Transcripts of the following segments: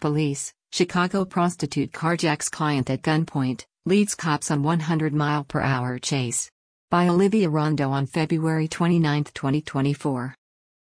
Police, Chicago prostitute carjacks client at gunpoint, leads cops on 100-mile-per-hour chase. By Olivia Rondo on February 29, 2024.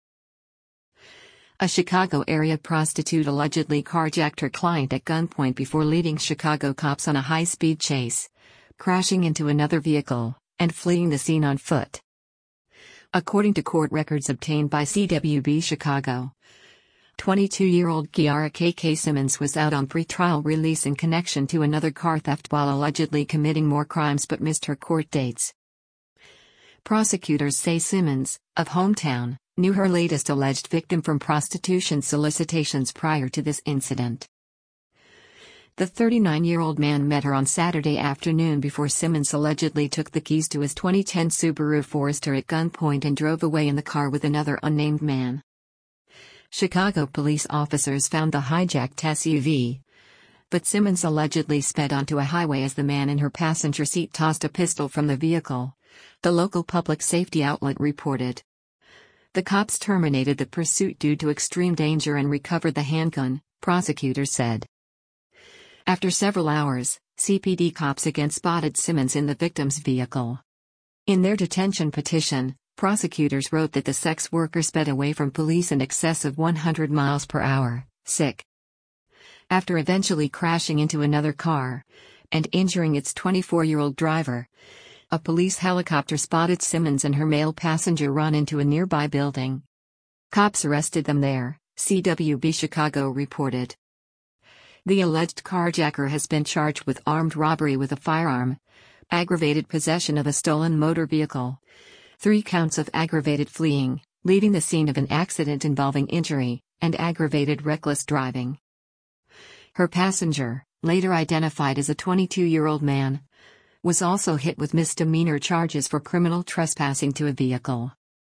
A Chicago area prostitute allegedly carjacked her client at gunpoint before leading Chicago cops on a high-speed chase, crashing into another vehicle, and fleeing the scene on foot. According to court records obtained by CWB Chicago, 22-year-old Kiara KK Simmons was out on pretrial release in connection to another car theft while allegedly committing more crimes but missed her court dates. Prosecutors say Simmons, of hometown, knew her latest alleged victim from prostitution solicitations prior to this incident. The 39-year-old man met her on Saturday afternoon before Simmons allegedly took the keys to his 2010 Subaru Forester at gunpoint and drove away in the car with another unnamed man. Chicago police officers found the hijacked SUV, but Simmons allegedly sped onto a highway as the man in her passenger seat tossed a pistol from the vehicle, the local public safety outlet reported. The cops terminated the pursuit due to extreme danger and recovered the handgun, prosecutors said. After several hours, CPD cops again spotted Simmons in the victim's vehicle. In their detention petition, prosecutors wrote that the sex worker sped away from police in excess of 100 miles per hour, after eventually crashing into another car and injuring its 24-year-old driver. A police helicopter spotted Simmons and her male passenger run into a nearby building. Cops arrested them there, CWB Chicago reported. The alleged carjacker has been charged with armed robbery with a firearm, aggravated possession of a stolen motor vehicle, 3 counts of aggravated fleeing, leaving the scene of an accident involving injury, and aggravated reckless driving. Her passenger, later identified as a 22-year-old man, was also hit with misdemeanor charges for criminal trespassing to a vehicle.